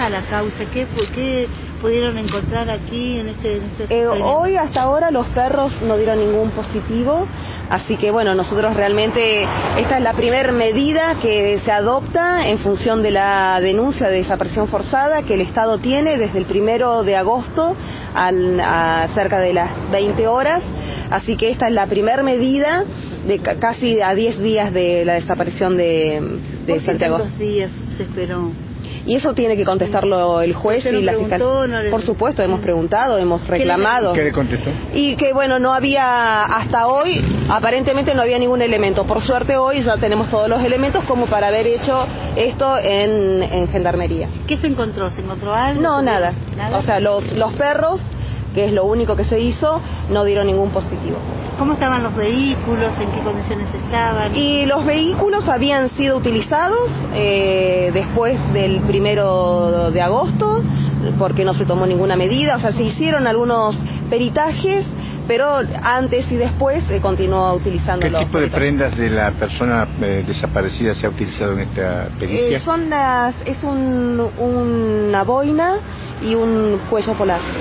está la causa? ¿Qué pudieron encontrar aquí en este hoy hasta ahora los perros no dieron ningún positivo, así que bueno, nosotros realmente esta es la primera medida que se adopta en función de la denuncia de desaparición forzada que el Estado tiene desde el 1 de agosto a cerca de las 20 horas, así que esta es la primera medida de casi a 10 días de la desaparición de Santiago. ¿Cuántos días se esperó? Y eso tiene que contestarlo el juez y la fiscal. Por supuesto, hemos preguntado, hemos reclamado. ¿Qué le contestó? Y que bueno, no había, hasta hoy, aparentemente no había ningún elemento. Por suerte hoy ya tenemos todos los elementos como para haber hecho esto en Gendarmería. ¿Qué se encontró? ¿Se encontró algo? No, nada. O sea, los perros, que es lo único que se hizo, no dieron ningún positivo. ¿Cómo estaban los vehículos? ¿En qué condiciones estaban? Y los vehículos habían sido utilizados después del 1 de agosto, porque no se tomó ninguna medida, o sea, se hicieron algunos peritajes, pero antes y después se continuó utilizando. ¿Qué tipo de prendas de la persona desaparecida se ha utilizado en esta pericia? Es una boina y un cuello polar.